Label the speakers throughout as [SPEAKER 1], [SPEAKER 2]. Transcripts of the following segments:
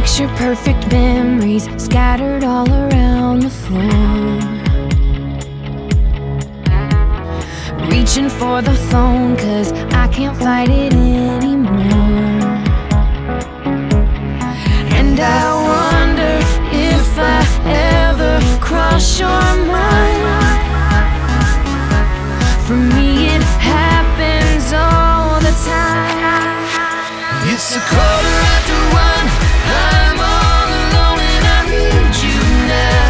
[SPEAKER 1] Picture perfect memories scattered all around the floor. Reaching for the phone 'cause I can't fight it anymore. And I wonder if I ever cross your mind. For me it happens all the time.
[SPEAKER 2] It's a quarter after one, I'm all alone and I need you now.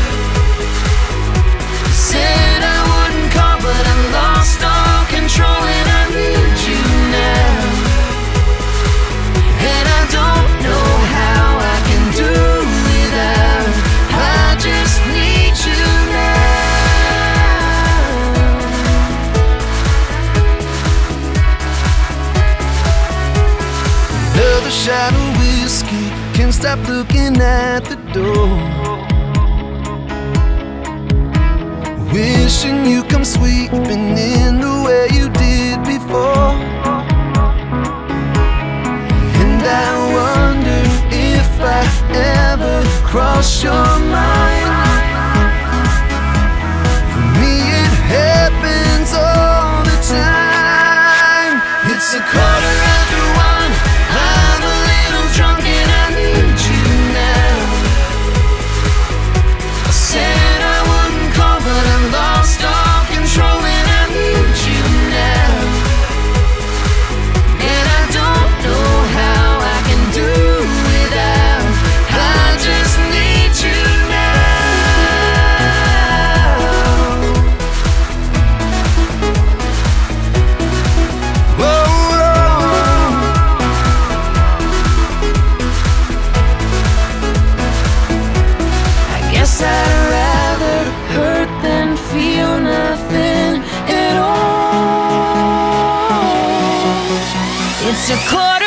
[SPEAKER 2] Said I wouldn't call but I lost all control and I need you now. And I don't know how I can do without, I just need you now. Another shot of whiskey, can't stop looking at the door. Wishing you come sweeping in the way you did before. And I wonder if I ever cross your mind. For me it happens all the time. It's a quarter after one, I'm a little drunk and I need you now. I said I wouldn't call but I lost all control and I need you now. And I don't know how I can do without, I just need you now. Whoa, whoa.
[SPEAKER 1] I guess I'd rather hurt than feel nothing at all. It's a quarter